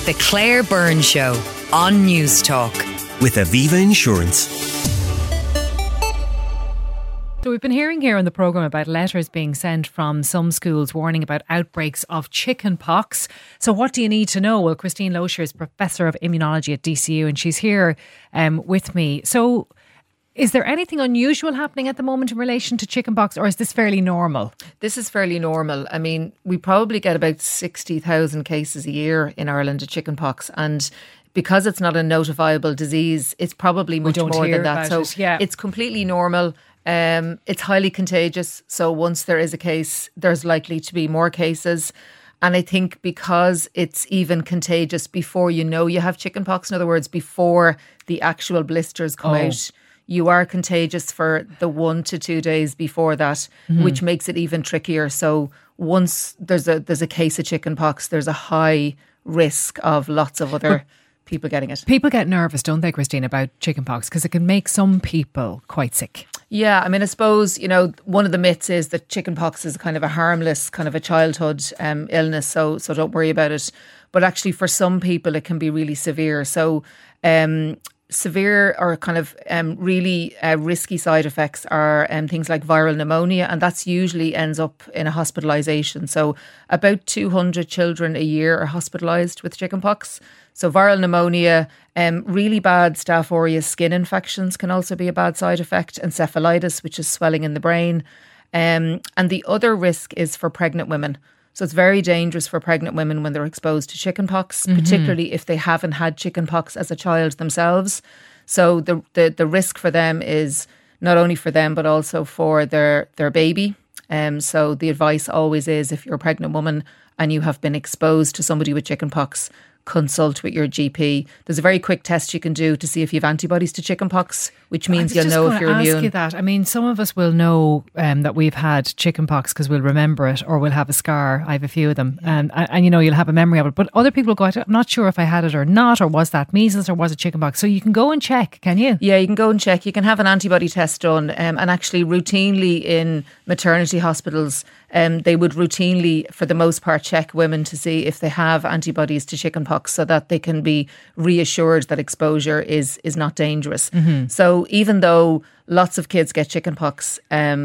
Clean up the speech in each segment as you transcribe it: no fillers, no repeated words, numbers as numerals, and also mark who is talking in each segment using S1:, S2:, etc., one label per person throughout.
S1: The Claire Byrne Show on News Talk.
S2: With Aviva Insurance.
S3: So we've been hearing here on the programme about letters being sent from some schools warning about outbreaks of chicken pox. So what do you need to know? Well, Christine Loescher is Professor of Immunology at DCU and she's here with me. So is there anything unusual happening at the moment in relation to chickenpox, or is this fairly normal?
S4: This is fairly normal. I mean, we probably get about 60,000 cases a year in Ireland of chickenpox, and because it's not a notifiable disease, it's probably much more than that. So it's completely normal. It's highly contagious. So once there is a case, there's likely to be more cases. And I think because it's even contagious before you know you have chickenpox, in other words, before the actual blisters come out, you are contagious for the 1 to 2 days before that, which makes it even trickier. So once there's a case of chickenpox, there's a high risk of lots of other people getting it.
S3: People get nervous, don't they, Christine, about chickenpox because it can make some people quite sick.
S4: Yeah, I mean, I suppose, one of the myths is that chickenpox is kind of a harmless, kind of a childhood illness, so don't worry about it. But actually, for some people, it can be really severe. So severe or kind of really risky side effects are things like viral pneumonia, and that's usually ends up in a hospitalisation. So about 200 children a year are hospitalised with chickenpox. So viral pneumonia, really bad Staph aureus skin infections can also be a bad side effect, encephalitis, which is swelling in the brain. And the other risk is for pregnant women. So it's very dangerous for pregnant women when they're exposed to chickenpox, particularly if they haven't had chickenpox as a child themselves. So the risk for them is not only for them, but also for their baby. So the advice always is, if you're a pregnant woman and you have been exposed to somebody with chickenpox, consult with your GP. There's a very quick test you can do to see if you have antibodies to chickenpox, which means you'll know if you're immune. I was just going to ask you that. I mean, some of us will know that we've had chickenpox because we'll remember it, or we'll have a scar. I have a few of them. And you'll have a memory of it. But other people will go, I'm not sure if I had it or not, or was that measles or was it chickenpox? So you can go and check, can you? Yeah, you can go and check. You can have an antibody test done. And actually routinely in maternity hospitals, they would routinely, for the most part, check women to see if they have antibodies to chickenpox so that they can be reassured that exposure is not dangerous. So even though lots of kids get chickenpox,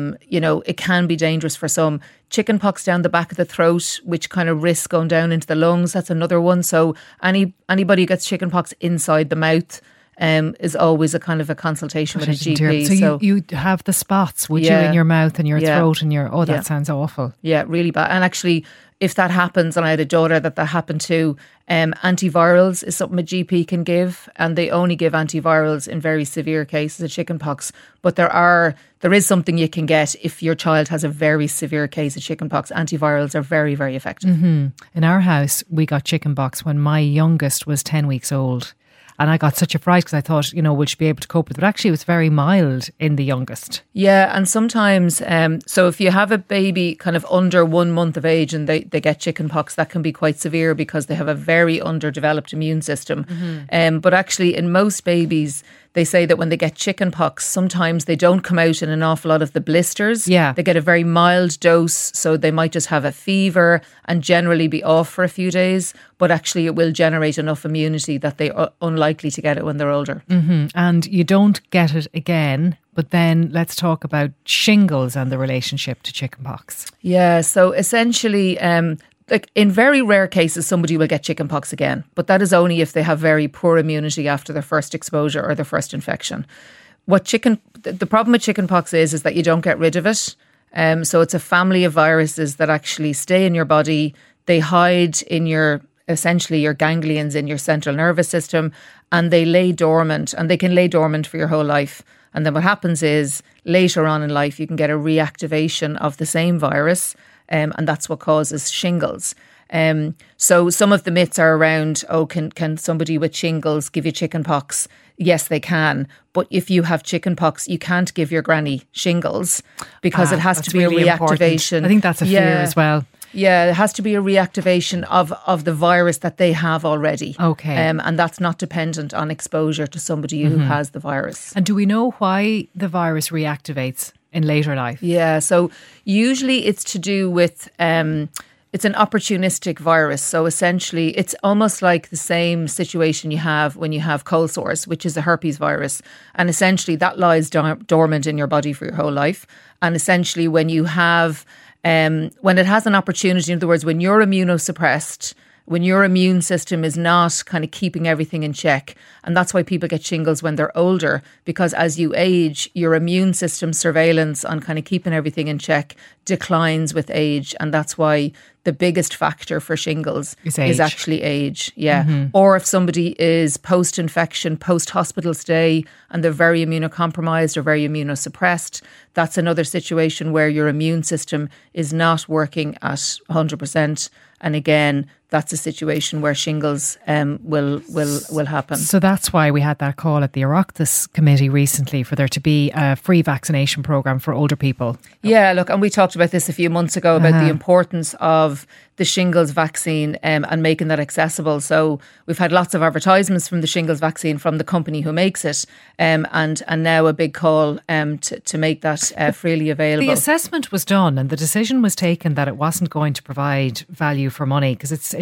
S4: it can be dangerous for some. Chickenpox down the back of the throat, which kind of risks going down into the lungs, that's another one. So anybody who gets chickenpox inside the mouth is always a kind of a consultation with a GP.
S3: So you have the spots, would you, in your mouth and your throat and your... that sounds awful.
S4: Yeah, really bad. And actually, if that happens, and I had a daughter that happened to, antivirals is something a GP can give, and they only give antivirals in very severe cases of chickenpox. But there is something you can get if your child has a very severe case of chickenpox. Antivirals are very, very effective.
S3: In our house, we got chickenpox when my youngest was 10 weeks old. And I got such a fright because I thought, would she be able to cope with it? But actually, it was very mild in the youngest.
S4: Yeah, and sometimes, so if you have a baby kind of under 1 month of age and they get chickenpox, that can be quite severe because they have a very underdeveloped immune system. But actually, in most babies, they say that when they get chickenpox, sometimes they don't come out in an awful lot of the blisters.
S3: Yeah.
S4: They get a very mild dose, so they might just have a fever and generally be off for a few days. But actually, it will generate enough immunity that they are unlikely to get it when they're older.
S3: And you don't get it again. But then let's talk about shingles and the relationship to chickenpox.
S4: Yeah, so essentially... like in very rare cases, somebody will get chickenpox again, but that is only if they have very poor immunity after their first exposure or their first infection. The problem with chickenpox is that you don't get rid of it. So it's a family of viruses that actually stay in your body. They hide in essentially your ganglions in your central nervous system, and they lay dormant, and they can lay dormant for your whole life. And then what happens is later on in life, you can get a reactivation of the same virus. And that's what causes shingles. So some of the myths are around, can somebody with shingles give you chickenpox? Yes, they can. But if you have chickenpox, you can't give your granny shingles because it has to be really a reactivation.
S3: Important. I think that's a fear as well.
S4: Yeah, it has to be a reactivation of the virus that they have already.
S3: Okay.
S4: And that's not dependent on exposure to somebody who has the virus.
S3: And do we know why the virus reactivates in later life?
S4: Yeah, so usually it's to do with it's an opportunistic virus. So essentially, it's almost like the same situation you have when you have cold sores, which is a herpes virus. And essentially, that lies dormant in your body for your whole life. And essentially, when you have, when it has an opportunity, in other words, when you're immunosuppressed, when your immune system is not kind of keeping everything in check. And that's why people get shingles when they're older, because as you age, your immune system surveillance on kind of keeping everything in check declines with age. And that's why the biggest factor for shingles is actually age. Yeah. Mm-hmm. Or if somebody is post-infection, post-hospital stay, and they're very immunocompromised or very immunosuppressed, that's another situation where your immune system is not working at 100%. And again, that's a situation where shingles will happen.
S3: So that's why we had that call at the Oireachtas committee recently for there to be a free vaccination programme for older people.
S4: Yeah, look, and we talked about this a few months ago about the importance of the shingles vaccine and making that accessible. So we've had lots of advertisements from the shingles vaccine from the company who makes it, and now a big call to make that freely available.
S3: The assessment was done and the decision was taken that it wasn't going to provide value for money, because it's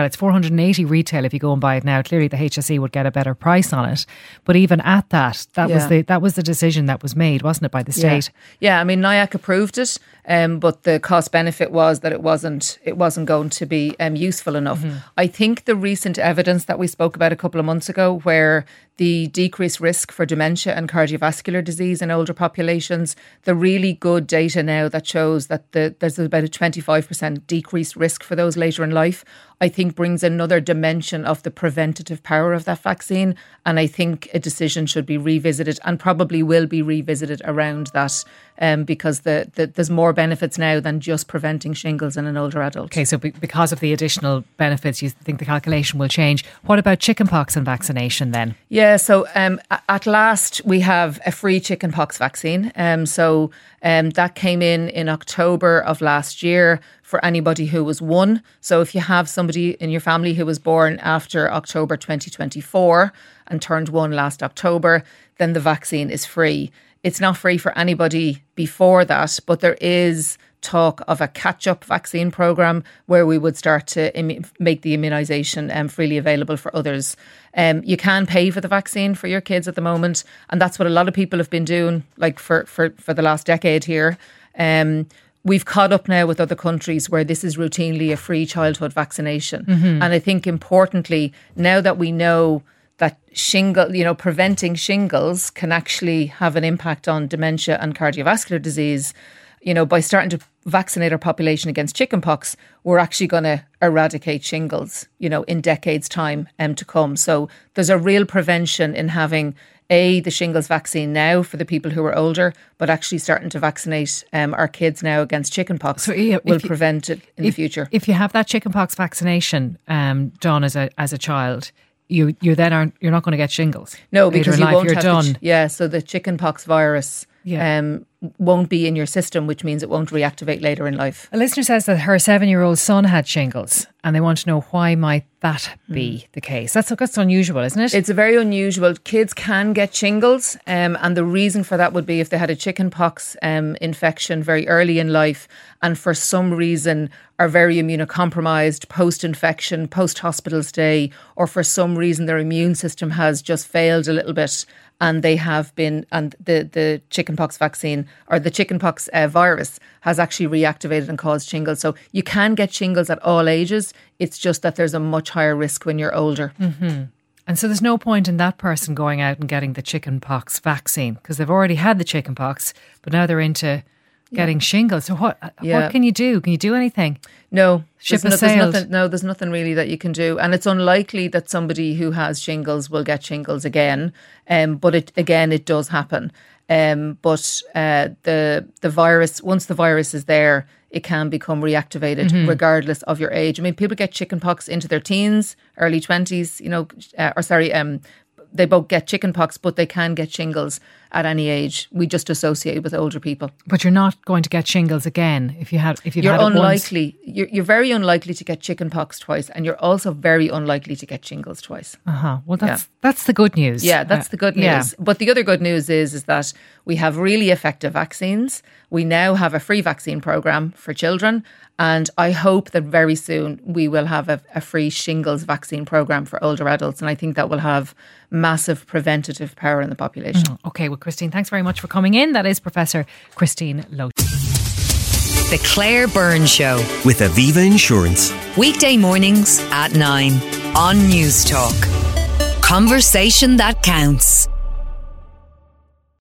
S3: 480 retail if you go and buy it now. Clearly the HSE would get a better price on it, but even at that was the decision that was made, wasn't it, by the state?
S4: Yeah, I mean, NIAC approved it, but the cost benefit was that it wasn't going to be useful enough. Mm-hmm. I think the recent evidence that we spoke about a couple of months ago, where the decreased risk for dementia and cardiovascular disease in older populations, the really good data now that shows that there's about a 25% decreased risk for those later in life, I think brings another dimension of the preventative power of that vaccine. And I think a decision should be revisited, and probably will be revisited around that, because there's more benefits now than just preventing shingles in an older adult.
S3: Okay, so because of the additional benefits, you think the calculation will change. What about chickenpox and vaccination then?
S4: Yeah, so at last we have a free chickenpox vaccine. That came in October of last year for anybody who was 1. So if you have somebody in your family who was born after October 2024 and turned 1 last October, then the vaccine is free. It's not free for anybody before that, but there is talk of a catch-up vaccine programme where we would start to make the immunisation freely available for others. You can pay for the vaccine for your kids at the moment, and that's what a lot of people have been doing, like for the last decade here. We've caught up now with other countries where this is routinely a free childhood vaccination. Mm-hmm. And I think importantly, now that we know that preventing shingles can actually have an impact on dementia and cardiovascular disease, by starting to vaccinate our population against chickenpox, we're actually going to eradicate shingles, in decades' time to come. So there's a real prevention in having the shingles vaccine now for the people who are older, but actually starting to vaccinate our kids now against chickenpox will prevent it in the future.
S3: If you have that chickenpox vaccination done as a child, you're not going to get shingles.
S4: No, because you won't have
S3: done.
S4: So the chickenpox virus won't be in your system, which means it won't reactivate later in life.
S3: A listener says that her 7-year-old son had shingles, and they want to know why might that be the case. That's unusual, isn't it?
S4: It's very unusual. Kids can get shingles, and the reason for that would be if they had a chickenpox infection very early in life, and for some reason are very immunocompromised post-infection, post-hospital stay, or for some reason their immune system has just failed a little bit, and they have been, and the chickenpox vaccine or the chickenpox virus has actually reactivated and caused shingles. So you can get shingles at all ages. It's just that there's a much higher risk when you're older.
S3: Mm-hmm. And so there's no point in that person going out and getting the chickenpox vaccine because they've already had the chickenpox, but now they're into getting shingles. So what can you do? Can you do anything?
S4: No.
S3: Ship has sailed.
S4: There's nothing really that you can do. And it's unlikely that somebody who has shingles will get shingles again. But it does happen. But the virus, once the virus is there, it can become reactivated regardless of your age. I mean, people get chickenpox into their teens, early 20s, they both get chickenpox, but they can get shingles at any age. We just associate with older people.
S3: But you're not going to get shingles again if you've
S4: You're
S3: had it
S4: unlikely. You're very unlikely to get chickenpox twice, and you're also very unlikely to get shingles twice.
S3: Well, that's the good news.
S4: Yeah, that's the good news.
S3: Yeah.
S4: But the other good news is that we have really effective vaccines. We now have a free vaccine program for children. And I hope that very soon we will have a free shingles vaccine program for older adults. And I think that will have massive preventative power in the population.
S3: Okay, well, Christine, thanks very much for coming in. That is Professor Christine Loach.
S1: The Claire Byrne Show.
S2: With Aviva Insurance.
S1: Weekday mornings at 9 on News Talk. Conversation that counts.